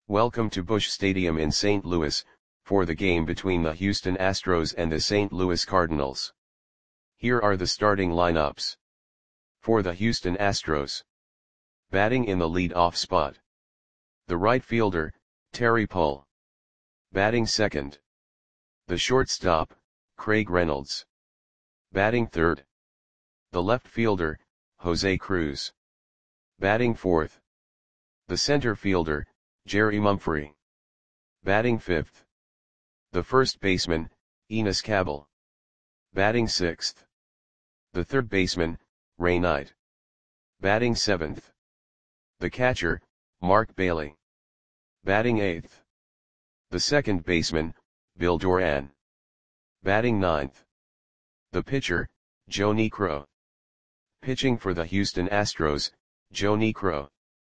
Welcome to Busch Stadium in St. Louis, for the game between the Houston Astros and the St. Louis Cardinals. Here are the starting lineups. For the Houston Astros. Batting in the lead-off spot. The right fielder, Terry Pull. Batting second. The shortstop, Craig Reynolds. Batting third. The left fielder, Jose Cruz. Batting fourth. The center fielder, Jerry Mumphrey. Batting fifth. The first baseman, Enos Cabell. Batting sixth. The third baseman, Ray Knight. Batting seventh. The catcher, Mark Bailey. Batting eighth. The second baseman, Bill Doran. Batting ninth. The pitcher, Joe Niekro. Pitching for the Houston Astros, Joe Niekro.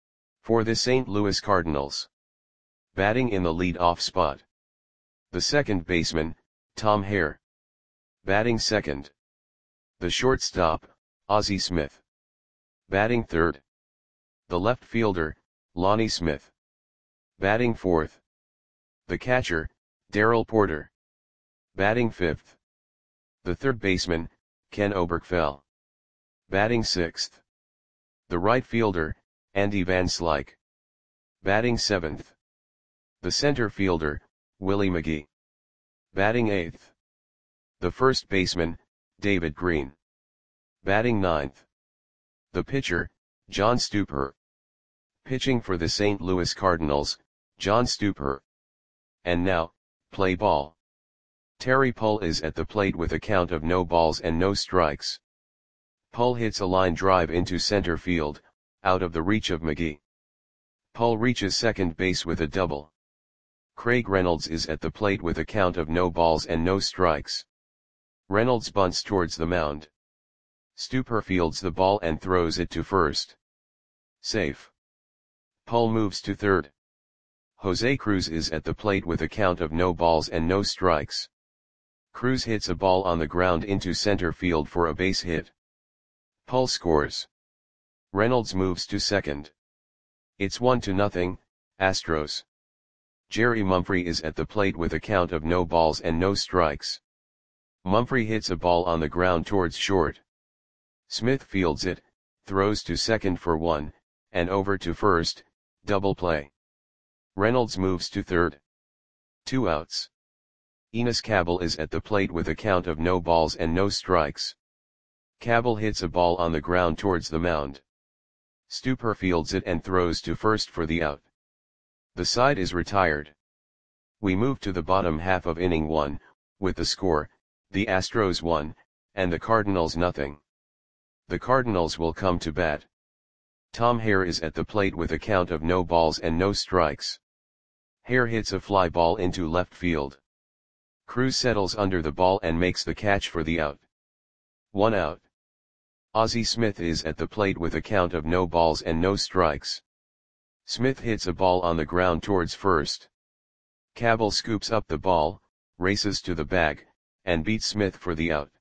For the St. Louis Cardinals. Batting in the lead-off spot. The second baseman, Tom Hare. Batting second. The shortstop, Ozzie Smith. Batting third. The left fielder, Lonnie Smith. Batting fourth. The catcher, Darrell Porter. Batting fifth. The third baseman, Ken Oberkfell. Batting sixth. The right fielder, Andy Van Slyke. Batting seventh. The center fielder, Willie McGee. Batting eighth. The first baseman, David Green. Batting ninth. The pitcher, John Stupar. Pitching for the St. Louis Cardinals, John Stupar. And now, play ball. Terry Pull is at the plate with a count of no balls and no strikes. Pull hits a line drive into center field, out of the reach of McGee. Pull reaches second base with a double. Craig Reynolds is at the plate with a count of no balls and no strikes. Reynolds bunts towards the mound. Stupar fields the ball and throws it to first. Safe. Pull moves to third. Jose Cruz is at the plate with a count of no balls and no strikes. Cruz hits a ball on the ground into center field for a base hit. Pull scores. Reynolds moves to second. It's 1-0, Astros. Jerry Mumphrey is at the plate with a count of no balls and no strikes. Mumphrey hits a ball on the ground towards short. Smith fields it, throws to second for one, and over to first, double play. Reynolds moves to third. 2 outs. Enos Cabell is at the plate with a count of no balls and no strikes. Cabell hits a ball on the ground towards the mound. Stupar fields it and throws to first for the out. The side is retired. We move to the bottom half of inning 1, with the score, the Astros 1, and the Cardinals 0. The Cardinals will come to bat. Tom Hare is at the plate with a count of no balls and no strikes. Hare hits a fly ball into left field. Cruz settles under the ball and makes the catch for the out. 1 out. Ozzie Smith is at the plate with a count of no balls and no strikes. Smith hits a ball on the ground towards first. Cabell scoops up the ball, races to the bag, and beats Smith for the out.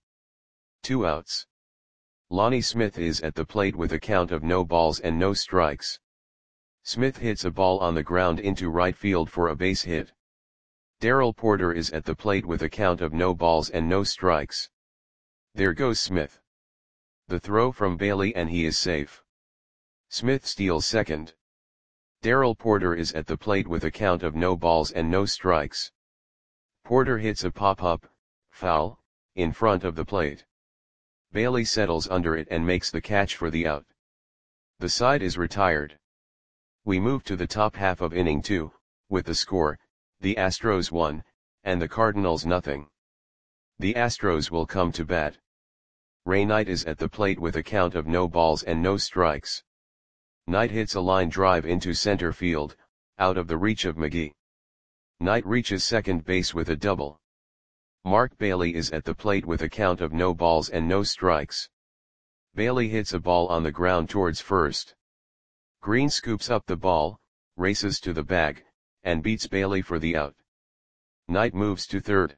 2 outs. Lonnie Smith is at the plate with a count of no balls and no strikes. Smith hits a ball on the ground into right field for a base hit. Darrell Porter is at the plate with a count of no balls and no strikes. There goes Smith. The throw from Bailey and he is safe. Smith steals second. Darrell Porter is at the plate with a count of no balls and no strikes. Porter hits a pop-up, foul, in front of the plate. Bailey settles under it and makes the catch for the out. The side is retired. We move to the top half of inning 2, with the score, the Astros 1, and the Cardinals 0. The Astros will come to bat. Ray Knight is at the plate with a count of no balls and no strikes. Knight hits a line drive into center field, out of the reach of McGee. Knight reaches second base with a double. Mark Bailey is at the plate with a count of no balls and no strikes. Bailey hits a ball on the ground towards first. Green scoops up the ball, races to the bag, and beats Bailey for the out. Knight moves to third.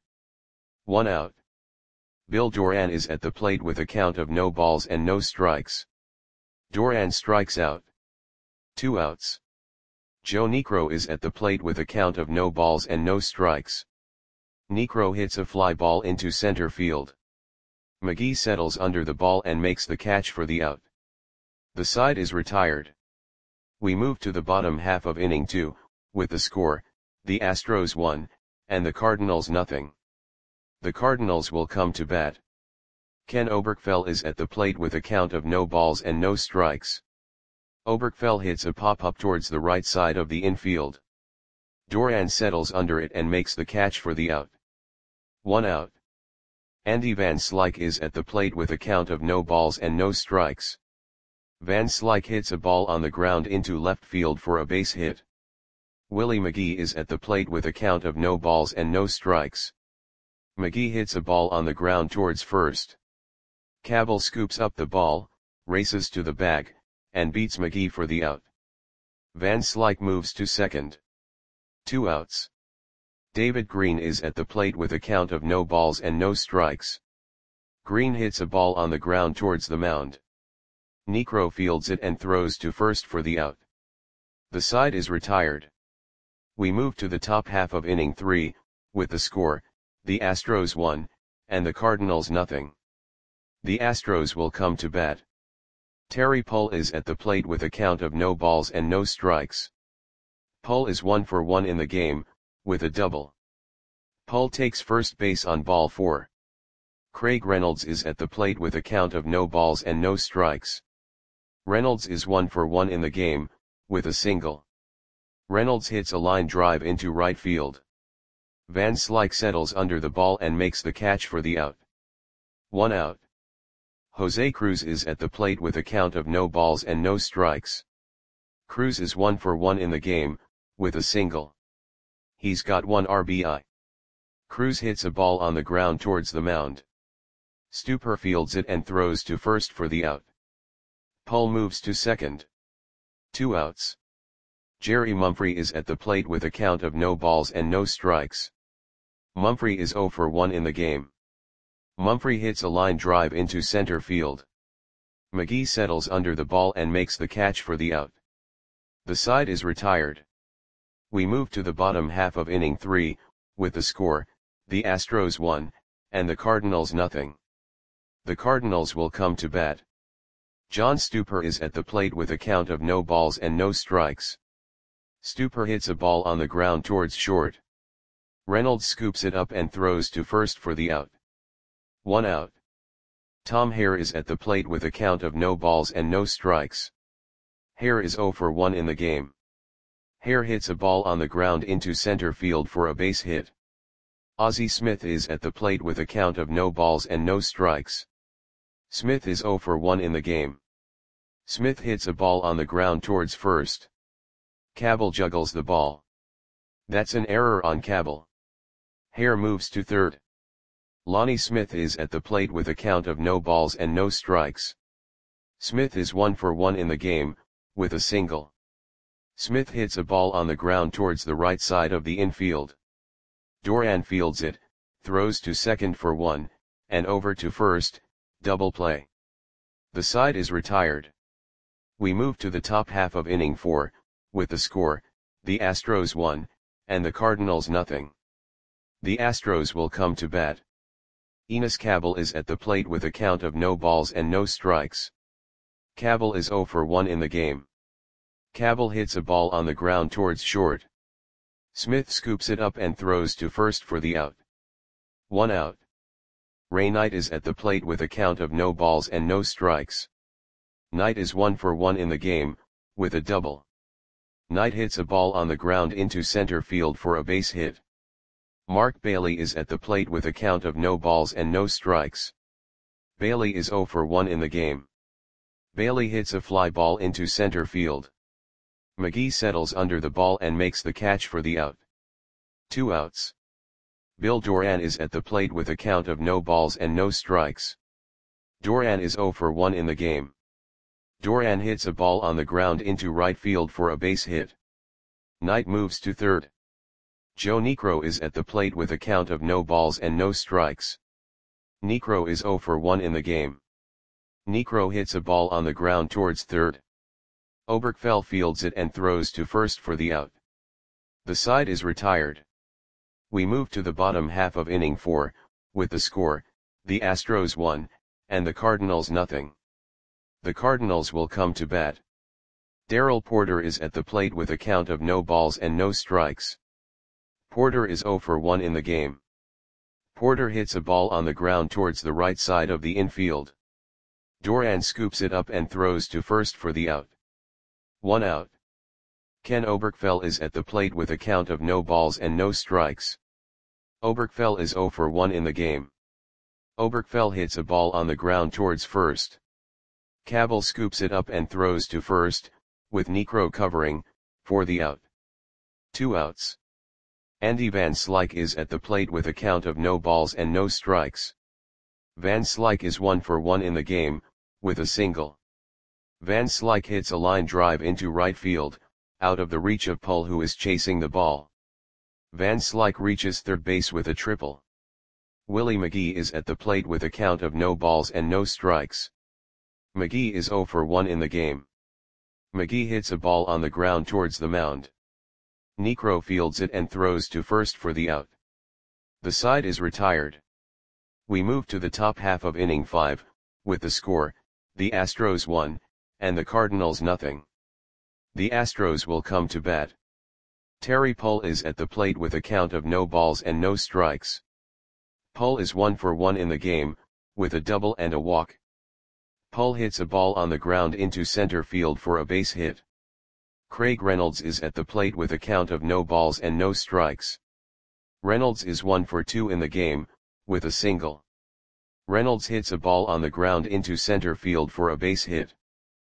1 out. Bill Doran is at the plate with a count of no balls and no strikes. Doran strikes out. 2 outs. Joe Niekro is at the plate with a count of no balls and no strikes. Niekro hits a fly ball into center field. McGee settles under the ball and makes the catch for the out. The side is retired. We move to the bottom half of inning 2, with the score, the Astros 1, and the Cardinals nothing. The Cardinals will come to bat. Ken Oberkfell is at the plate with a count of no balls and no strikes. Oberkfell hits a pop-up towards the right side of the infield. Duran settles under it and makes the catch for the out. 1 out. Andy Van Slyke is at the plate with a count of no balls and no strikes. Van Slyke hits a ball on the ground into left field for a base hit. Willie McGee is at the plate with a count of no balls and no strikes. McGee hits a ball on the ground towards first. Cabell scoops up the ball, races to the bag, and beats McGee for the out. Van Slyke moves to second. 2 outs. David Green is at the plate with a count of no balls and no strikes. Green hits a ball on the ground towards the mound. Niekro fields it and throws to first for the out. The side is retired. We move to the top half of inning 3, with the score, the Astros 1, and the Cardinals nothing. The Astros will come to bat. Terry Pull is at the plate with a count of no balls and no strikes. Pull is 1 for 1 in the game, with a double. Pull takes first base on ball 4. Craig Reynolds is at the plate with a count of no balls and no strikes. Reynolds is 1 for 1 in the game, with a single. Reynolds hits a line drive into right field. Van Slyke settles under the ball and makes the catch for the out. 1 out. Jose Cruz is at the plate with a count of no balls and no strikes. Cruz is 1 for 1 in the game, with a single. He's got 1 RBI. Cruz hits a ball on the ground towards the mound. Stuper fields it and throws to first for the out. Pull moves to second. 2 outs. Jerry Mumphrey is at the plate with a count of no balls and no strikes. Mumphrey is 0 for 1 in the game. Mumphrey hits a line drive into center field. McGee settles under the ball and makes the catch for the out. The side is retired. We move to the bottom half of inning 3, with the score, the Astros 1, and the Cardinals nothing. The Cardinals will come to bat. John Stuper is at the plate with a count of no balls and no strikes. Stuper hits a ball on the ground towards short. Reynolds scoops it up and throws to first for the out. 1 out. Tom Hare is at the plate with a count of no balls and no strikes. Hare is 0 for 1 in the game. Hare hits a ball on the ground into center field for a base hit. Ozzie Smith is at the plate with a count of no balls and no strikes. Smith is 0 for 1 in the game. Smith hits a ball on the ground towards first. Cabell juggles the ball. That's an error on Cabell. Hare moves to third. Lonnie Smith is at the plate with a count of no balls and no strikes. Smith is 1 for 1 in the game, with a single. Smith hits a ball on the ground towards the right side of the infield. Duran fields it, throws to second for 1, and over to first, double play. The side is retired. We move to the top half of inning 4, with the score, the Astros 1, and the Cardinals nothing. The Astros will come to bat. Enos Cabell is at the plate with a count of no balls and no strikes. Cabell is 0 for 1 in the game. Cabell hits a ball on the ground towards short. Smith scoops it up and throws to first for the out. 1 out. Ray Knight is at the plate with a count of no balls and no strikes. Knight is 1 for 1 in the game, with a double. Knight hits a ball on the ground into center field for a base hit. Mark Bailey is at the plate with a count of no balls and no strikes. Bailey is 0 for 1 in the game. Bailey hits a fly ball into center field. McGee settles under the ball and makes the catch for the out. 2 outs. Bill Duran is at the plate with a count of no balls and no strikes. Duran is 0 for 1 in the game. Duran hits a ball on the ground into right field for a base hit. Knight moves to third. Joe Niekro is at the plate with a count of no balls and no strikes. Niekro is 0 for 1 in the game. Niekro hits a ball on the ground towards third. Oberkfell fields it and throws to first for the out. The side is retired. We move to the bottom half of inning 4, with the score, the Astros 1, and the Cardinals nothing. The Cardinals will come to bat. Darrell Porter is at the plate with a count of no balls and no strikes. Porter is 0 for 1 in the game. Porter hits a ball on the ground towards the right side of the infield. Duran scoops it up and throws to first for the out. 1 out. Ken Oberkfell is at the plate with a count of no balls and no strikes. Oberkfell is 0 for 1 in the game. Oberkfell hits a ball on the ground towards first. Cabell scoops it up and throws to first, with Niekro covering, for the out. 2 outs. Andy Van Slyke is at the plate with a count of no balls and no strikes. Van Slyke is 1 for 1 in the game, with a single. Van Slyke hits a line drive into right field, out of the reach of Pull, who is chasing the ball. Van Slyke reaches third base with a triple. Willie McGee is at the plate with a count of no balls and no strikes. McGee is 0 for 1 in the game. McGee hits a ball on the ground towards the mound. Niekro fields it and throws to first for the out. The side is retired. We move to the top half of inning 5, with the score, the Astros 1, and the Cardinals nothing. The Astros will come to bat. Terry Pull is at the plate with a count of no balls and no strikes. Pull is 1 for 1 in the game, with a double and a walk. Pull hits a ball on the ground into center field for a base hit. Craig Reynolds is at the plate with a count of no balls and no strikes. Reynolds is 1 for 2 in the game, with a single. Reynolds hits a ball on the ground into center field for a base hit.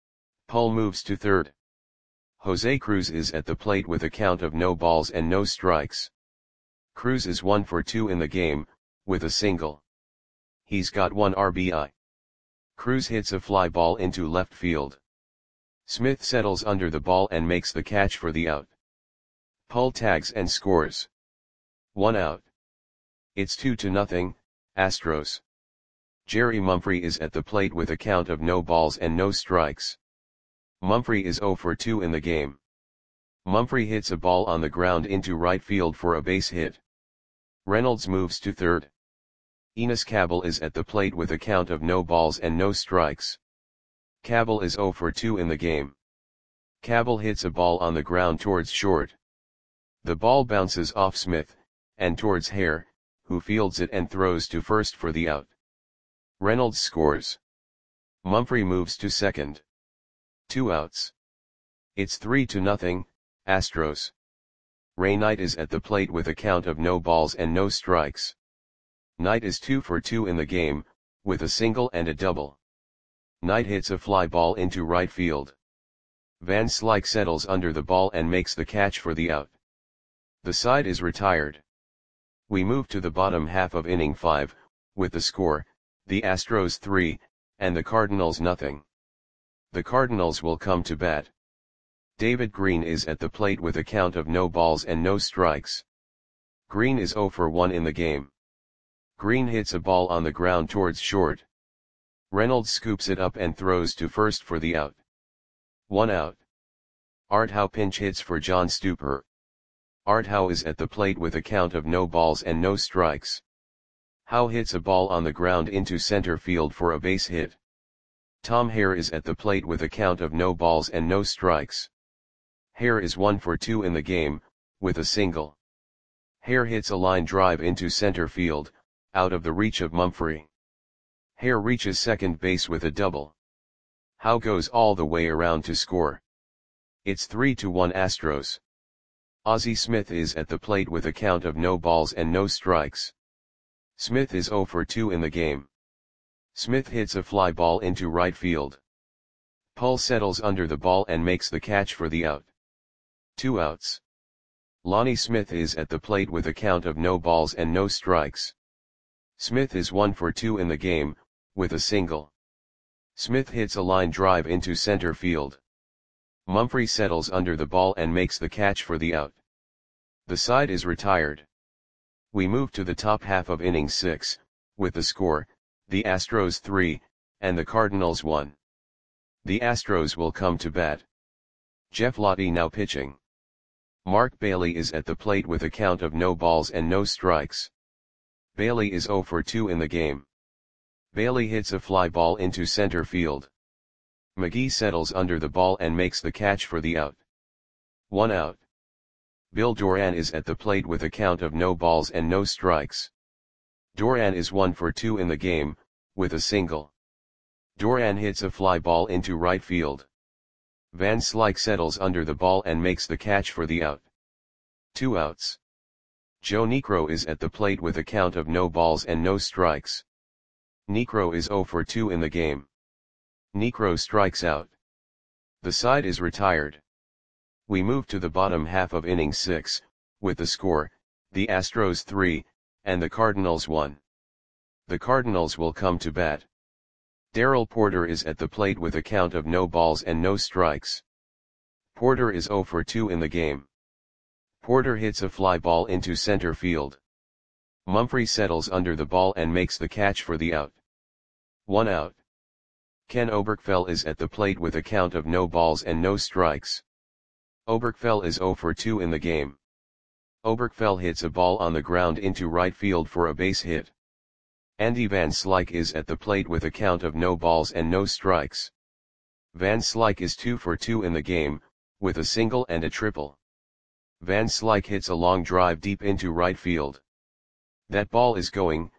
Pull moves to third. Jose Cruz is at the plate with a count of no balls and no strikes. Cruz is 1 for 2 in the game, with a single. He's got 1 RBI. Cruz hits a fly ball into left field. Smith settles under the ball and makes the catch for the out. Pull tags and scores. 1 out. It's 2-0, Astros. Jerry Mumphrey is at the plate with a count of no balls and no strikes. Mumphrey is 0 for 2 in the game. Mumphrey hits a ball on the ground into right field for a base hit. Reynolds moves to third. Enos Cabell is at the plate with a count of no balls and no strikes. Cabell is 0 for 2 in the game. Cabell hits a ball on the ground towards short. The ball bounces off Smith, and towards Hare, who fields it and throws to first for the out. Reynolds scores. Mumphrey moves to second. 2 outs. It's 3-0, Astros. Ray Knight is at the plate with a count of no balls and no strikes. Knight is 2 for 2 in the game, with a single and a double. Knight hits a fly ball into right field. Van Slyke settles under the ball and makes the catch for the out. The side is retired. We move to the bottom half of inning 5, with the score, the Astros 3, and the Cardinals nothing. The Cardinals will come to bat. David Green is at the plate with a count of no balls and no strikes. Green is 0 for 1 in the game. Green hits a ball on the ground towards short. Reynolds scoops it up and throws to first for the out. 1 out. Art Howe pinch hits for John Stuper. Art Howe is at the plate with a count of no balls and no strikes. Howe hits a ball on the ground into center field for a base hit. Tom Hare is at the plate with a count of no balls and no strikes. Hare is 1 for 2 in the game, with a single. Hare hits a line drive into center field, out of the reach of Mumphrey. Hare reaches second base with a double. Howe goes all the way around to score. It's 3-1 Astros. Ozzie Smith is at the plate with a count of no balls and no strikes. Smith is 0 for 2 in the game. Smith hits a fly ball into right field. Pull settles under the ball and makes the catch for the out. 2 outs. Lonnie Smith is at the plate with a count of no balls and no strikes. Smith is 1 for 2 in the game, with a single. Smith hits a line drive into center field. Mumphrey settles under the ball and makes the catch for the out. The side is retired. We move to the top half of inning 6, with the score, the Astros 3, and the Cardinals 1. The Astros will come to bat. Jeff Lottie now pitching. Mark Bailey is at the plate with a count of no balls and no strikes. Bailey is 0 for 2 in the game. Bailey hits a fly ball into center field. McGee settles under the ball and makes the catch for the out. 1 out. Bill Doran is at the plate with a count of no balls and no strikes. Doran is 1 for 2 in the game, with a single. Doran hits a fly ball into right field. Van Slyke settles under the ball and makes the catch for the out. 2 outs. Joe Niekro is at the plate with a count of no balls and no strikes. Niekro is 0 for 2 in the game. Niekro strikes out. The side is retired. We move to the bottom half of inning 6, with the score, the Astros 3, and the Cardinals 1. The Cardinals will come to bat. Darrell Porter is at the plate with a count of no balls and no strikes. Porter is 0 for 2 in the game. Porter hits a fly ball into center field. Mumphrey settles under the ball and makes the catch for the out. 1 out. Ken Oberkfell is at the plate with a count of no balls and no strikes. Oberkfell is 0 for 2 in the game. Oberkfell hits a ball on the ground into right field for a base hit. Andy Van Slyke is at the plate with a count of no balls and no strikes. Van Slyke is 2 for 2 in the game, with a single and a triple. Van Slyke hits a long drive deep into right field. That ball is gone.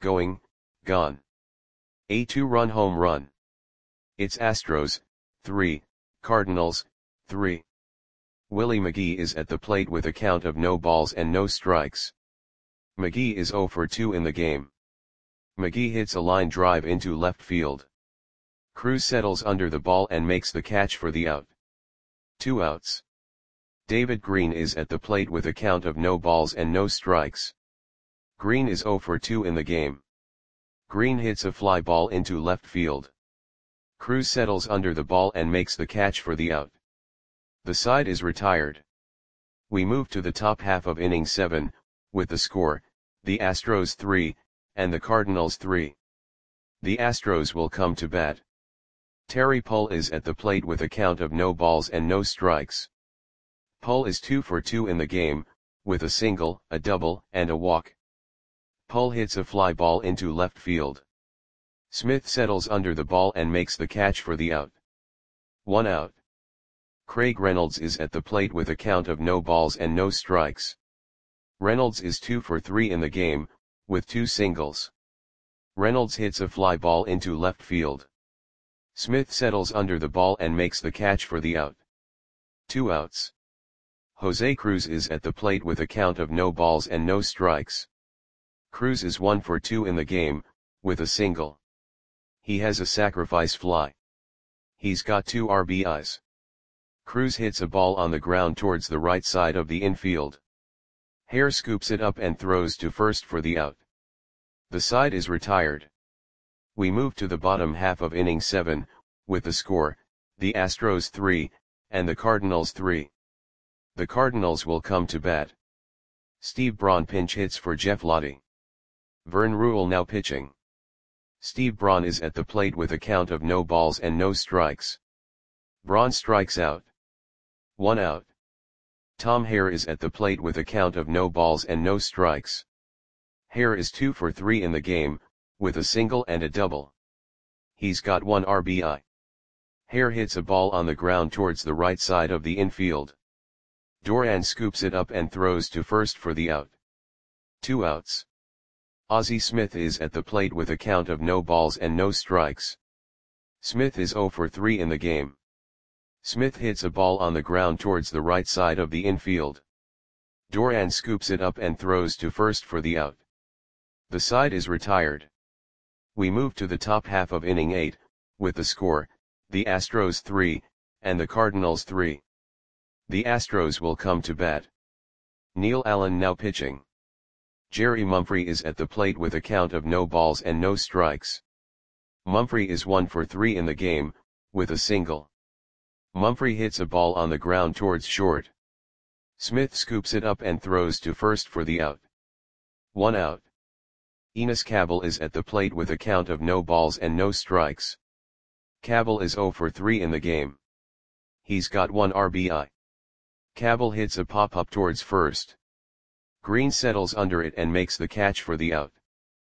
A 2-run home run. It's Astros, 3, Cardinals, 3. Willie McGee is at the plate with a count of no balls and no strikes. McGee is 0 for 2 in the game. McGee hits a line drive into left field. Cruz settles under the ball and makes the catch for the out. 2 outs. David Green is at the plate with a count of no balls and no strikes. Green is 0 for 2 in the game. Green hits a fly ball into left field. Cruz settles under the ball and makes the catch for the out. The side is retired. We move to the top half of inning 7, with the score, the Astros 3, and the Cardinals 3. The Astros will come to bat. Terry Pull is at the plate with a count of no balls and no strikes. Pull is 2 for 2 in the game, with a single, a double, and a walk. Pull hits a fly ball into left field. Smith settles under the ball and makes the catch for the out. 1 out. Craig Reynolds is at the plate with a count of no balls and no strikes. Reynolds is 2 for 3 in the game, with 2 singles. Reynolds hits a fly ball into left field. Smith settles under the ball and makes the catch for the out. 2 outs. Jose Cruz is at the plate with a count of no balls and no strikes. Cruz is 1 for 2 in the game, with a single. He has a sacrifice fly. He's got 2 RBIs. Cruz hits a ball on the ground towards the right side of the infield. Hare scoops it up and throws to first for the out. The side is retired. We move to the bottom half of inning 7, with the score, the Astros 3, and the Cardinals 3. The Cardinals will come to bat. Steve Braun pinch hits for Jeff Lottie. Vern Ruhle now pitching. Steve Braun is at the plate with a count of no balls and no strikes. Braun strikes out. 1 out. Tom Hare is at the plate with a count of no balls and no strikes. Hare is 2 for 3 in the game, with a single and a double. He's got 1 RBI. Hare hits a ball on the ground towards the right side of the infield. Doran scoops it up and throws to first for the out. 2 outs. Ozzie Smith is at the plate with a count of no balls and no strikes. Smith is 0 for 3 in the game. Smith hits a ball on the ground towards the right side of the infield. Doran scoops it up and throws to first for the out. The side is retired. We move to the top half of inning 8, with the score, the Astros 3, and the Cardinals 3. The Astros will come to bat. Neil Allen now pitching. Jerry Mumphrey is at the plate with a count of no balls and no strikes. Mumphrey is 1 for 3 in the game, with a single. Mumphrey hits a ball on the ground towards short. Smith scoops it up and throws to first for the out. 1 out. Enos Cabell is at the plate with a count of no balls and no strikes. Cabell is 0 for 3 in the game. He's got 1 RBI. Cabell hits a pop-up towards first. Green settles under it and makes the catch for the out.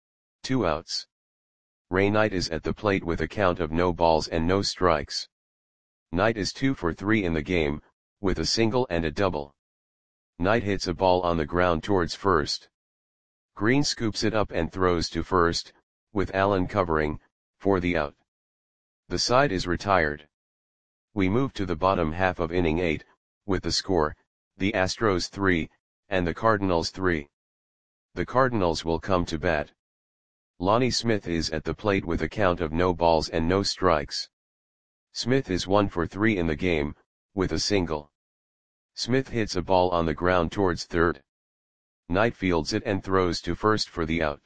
2 outs. Ray Knight is at the plate with a count of no balls and no strikes. Knight is 2 for 3 in the game, with a single and a double. Knight hits a ball on the ground towards first. Green scoops it up and throws to first, with Allen covering, for the out. The side is retired. We move to the bottom half of inning 8, with the score, the Astros 3, and the Cardinals 3. The Cardinals will come to bat. Lonnie Smith is at the plate with a count of no balls and no strikes. Smith is 1 for 3 in the game, with a single. Smith hits a ball on the ground towards third. Knight fields it and throws to first for the out.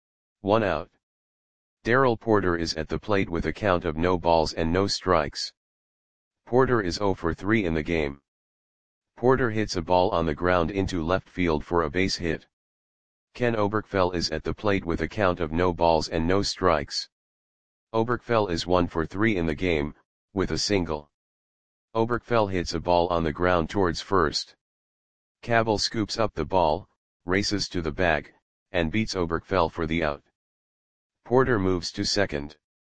1 out. Darrell Porter is at the plate with a count of no balls and no strikes. Porter is 0 for 3 in the game. Porter hits a ball on the ground into left field for a base hit. Ken Oberkfell is at the plate with a count of no balls and no strikes. Oberkfell is 1 for 3 in the game, with a single. Oberkfell hits a ball on the ground towards first. Cabell scoops up the ball, races to the bag, and beats Oberkfell for the out. Porter moves to second.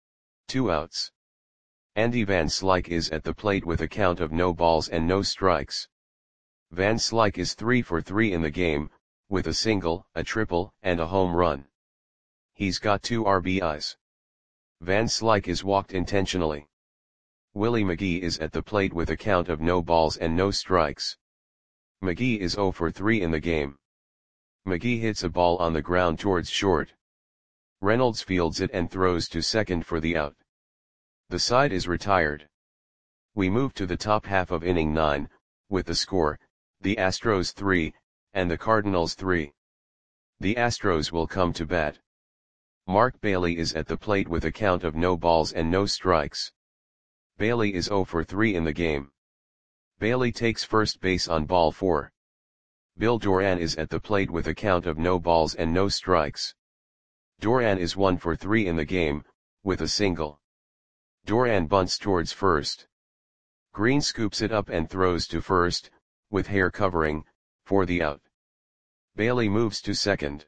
2 outs. Andy Van Slyke is at the plate with a count of no balls and no strikes. Van Slyke is 3 for 3 in the game, with a single, a triple, and a home run. He's got 2 RBIs. Van Slyke is walked intentionally. Willie McGee is at the plate with a count of no balls and no strikes. McGee is 0 for 3 in the game. McGee hits a ball on the ground towards short. Reynolds fields it and throws to second for the out. The side is retired. We move to the top half of inning 9, with the score, the Astros 3, and the Cardinals 3. The Astros will come to bat. Mark Bailey is at the plate with a count of no balls and no strikes. Bailey is 0 for 3 in the game. Bailey takes first base on ball 4. Bill Doran is at the plate with a count of no balls and no strikes. Doran is 1 for 3 in the game, with a single. Doran bunts towards first. Green scoops it up and throws to first, with Hare covering, for the out. Bailey moves to second.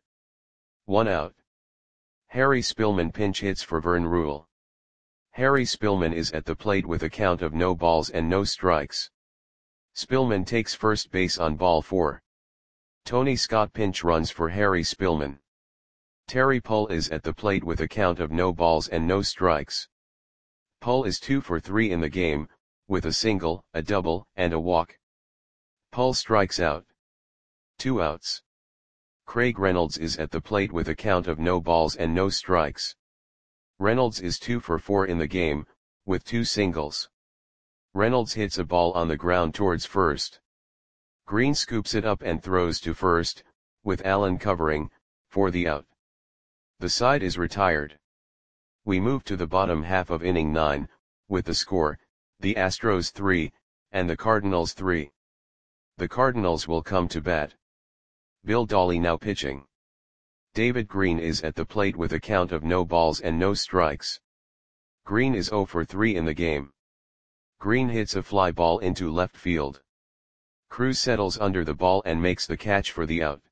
1 out. Harry Spillman pinch hits for Vern Rule. Harry Spillman is at the plate with a count of no balls and no strikes. Spillman takes first base on ball 4. Tony Scott pinch runs for Harry Spillman. Terry Pull is at the plate with a count of no balls and no strikes. Pull is 2 for 3 in the game, with a single, a double, and a walk. Pull strikes out. 2 outs. Craig Reynolds is at the plate with a count of no balls and no strikes. Reynolds is 2 for 4 in the game, with 2 singles. Reynolds hits a ball on the ground towards first. Green scoops it up and throws to first, with Allen covering, for the out. The side is retired. We move to the bottom half of inning 9, with the score, the Astros 3, and the Cardinals 3. The Cardinals will come to bat. Bill Dawley now pitching. David Green is at the plate with a count of no balls and no strikes. Green is 0 for 3 in the game. Green hits a fly ball into left field. Cruz settles under the ball and makes the catch for the out.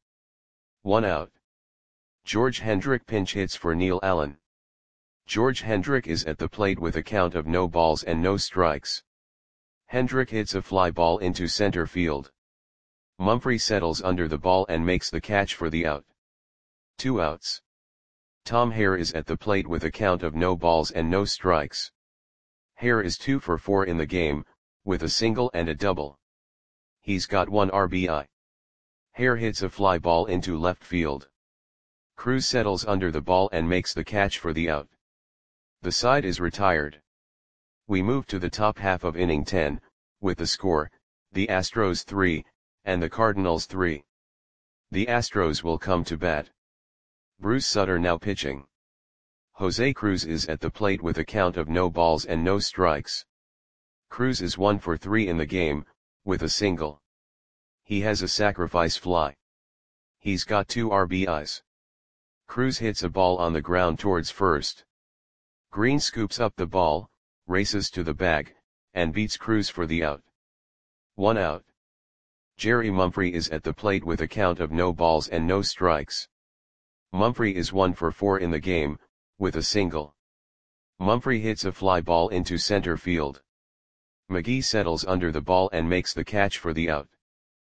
1 out. George Hendrick pinch hits for Neil Allen. George Hendrick is at the plate with a count of no balls and no strikes. Hendrick hits a fly ball into center field. Mumphrey settles under the ball and makes the catch for the out. 2 outs. Tom Hare is at the plate with a count of no balls and no strikes. Hare is 2 for 4 in the game, with a single and a double. He's got 1 RBI. Hare hits a fly ball into left field. Cruz settles under the ball and makes the catch for the out. The side is retired. We move to the top half of inning 10, with the score, the Astros 3, and the Cardinals 3. The Astros will come to bat. Bruce Sutter now pitching. Jose Cruz is at the plate with a count of no balls and no strikes. Cruz is 1 for 3 in the game, with a single. He has a sacrifice fly. He's got 2 RBIs. Cruz hits a ball on the ground towards first. Green scoops up the ball, races to the bag, and beats Cruz for the out. 1 out. Jerry Mumphrey is at the plate with a count of no balls and no strikes. Mumphrey is 1 for 4 in the game, with a single. Mumphrey hits a fly ball into center field. McGee settles under the ball and makes the catch for the out.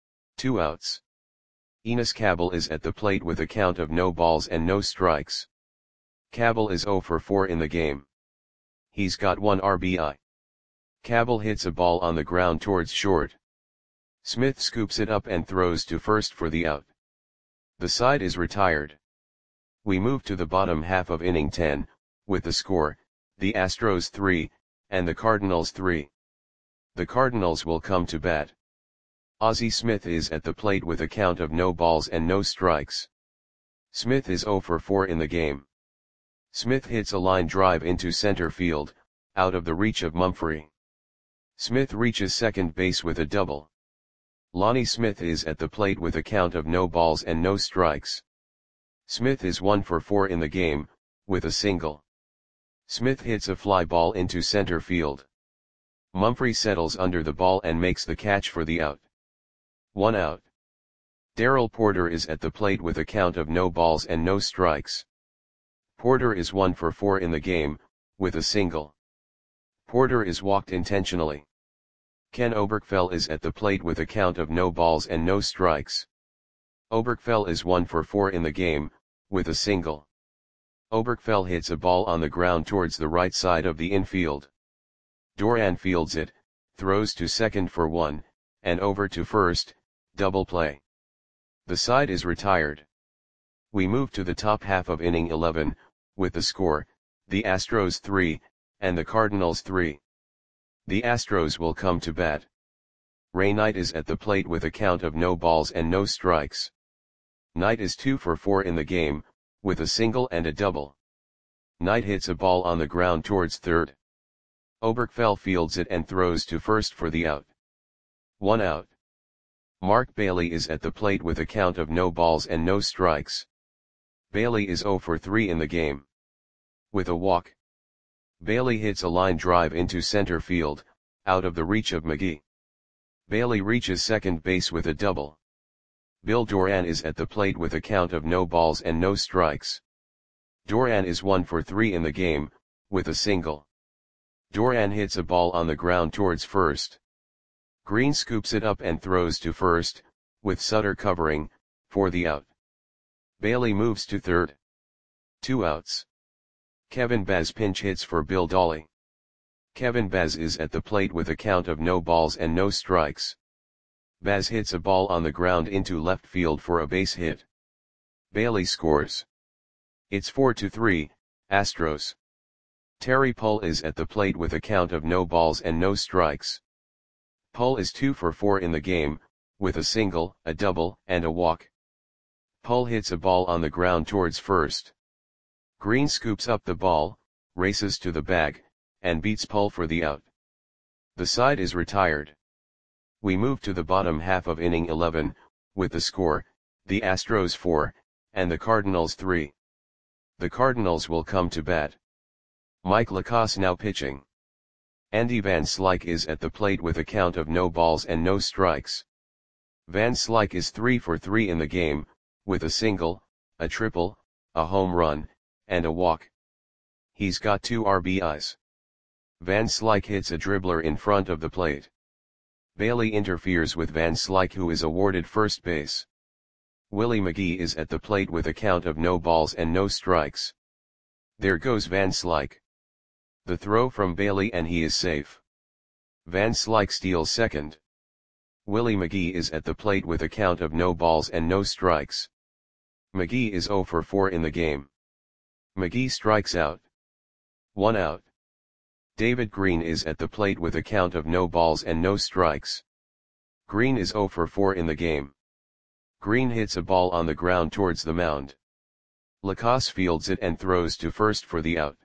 2 outs. Enos Cabell is at the plate with a count of no balls and no strikes. Cabell is 0 for 4 in the game. He's got 1 RBI. Cabell hits a ball on the ground towards short. Smith scoops it up and throws to first for the out. The side is retired. We move to the bottom half of inning 10, with the score, the Astros 3, and the Cardinals 3. The Cardinals will come to bat. Ozzie Smith is at the plate with a count of no balls and no strikes. Smith is 0 for 4 in the game. Smith hits a line drive into center field, out of the reach of Mumphrey. Smith reaches second base with a double. Lonnie Smith is at the plate with a count of no balls and no strikes. Smith is 1 for 4 in the game, with a single. Smith hits a fly ball into center field. Mumphrey settles under the ball and makes the catch for the out. 1 out. Darrell Porter is at the plate with a count of no balls and no strikes. Porter is 1 for 4 in the game, with a single. Porter is walked intentionally. Ken Oberkfell is at the plate with a count of no balls and no strikes. Oberkfell is 1 for 4 in the game, with a single. Oberkfell hits a ball on the ground towards the right side of the infield. Doran fields it, throws to second for 1, and over to first, double play. The side is retired. We move to the top half of inning 11, with the score, the Astros 3, and the Cardinals 3. The Astros will come to bat. Ray Knight is at the plate with a count of no balls and no strikes. Knight is 2 for 4 in the game, with a single and a double. Knight hits a ball on the ground towards third. Oberkfell fields it and throws to first for the out. 1 out. Mark Bailey is at the plate with a count of no balls and no strikes. Bailey is 0 for 3 in the game. With a walk. Bailey hits a line drive into center field, out of the reach of McGee. Bailey reaches second base with a double. Bill Doran is at the plate with a count of no balls and no strikes. Doran is 1 for 3 in the game, with a single. Doran hits a ball on the ground towards first. Green scoops it up and throws to first, with Sutter covering, for the out. Bailey moves to third. 2 outs. Kevin Baz pinch hits for Bill Dolly. Kevin Baz is at the plate with a count of no balls and no strikes. Baz hits a ball on the ground into left field for a base hit. Bailey scores. It's 4-3, Astros. Terry Pull is at the plate with a count of no balls and no strikes. Pull is 2 for 4 in the game, with a single, a double, and a walk. Pull hits a ball on the ground towards first. Green scoops up the ball, races to the bag, and beats Pull for the out. The side is retired. We move to the bottom half of inning 11, with the score, the Astros 4, and the Cardinals 3. The Cardinals will come to bat. Mike Lacasse now pitching. Andy Van Slyke is at the plate with a count of no balls and no strikes. Van Slyke is 3 for 3 in the game, with a single, a triple, a home run, and a walk. He's got 2 RBIs. Van Slyke hits a dribbler in front of the plate. Bailey interferes with Van Slyke, who is awarded first base. Willie McGee is at the plate with a count of no balls and no strikes. There goes Van Slyke. The throw from Bailey and he is safe. Van Slyke steals second. Willie McGee is at the plate with a count of no balls and no strikes. McGee is 0 for 4 in the game. McGee strikes out. 1 out. David Green is at the plate with a count of no balls and no strikes. Green is 0 for 4 in the game. Green hits a ball on the ground towards the mound. Lacasse fields it and throws to first for the out.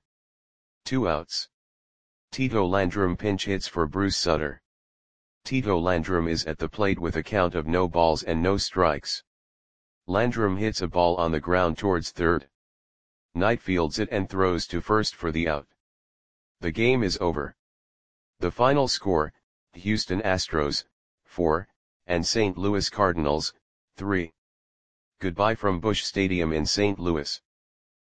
2 outs. Tito Landrum pinch hits for Bruce Sutter. Tito Landrum is at the plate with a count of no balls and no strikes. Landrum hits a ball on the ground towards third. Knight fields it and throws to first for the out. The game is over. The final score, Houston Astros, 4, and St. Louis Cardinals, 3. Goodbye from Busch Stadium in St. Louis.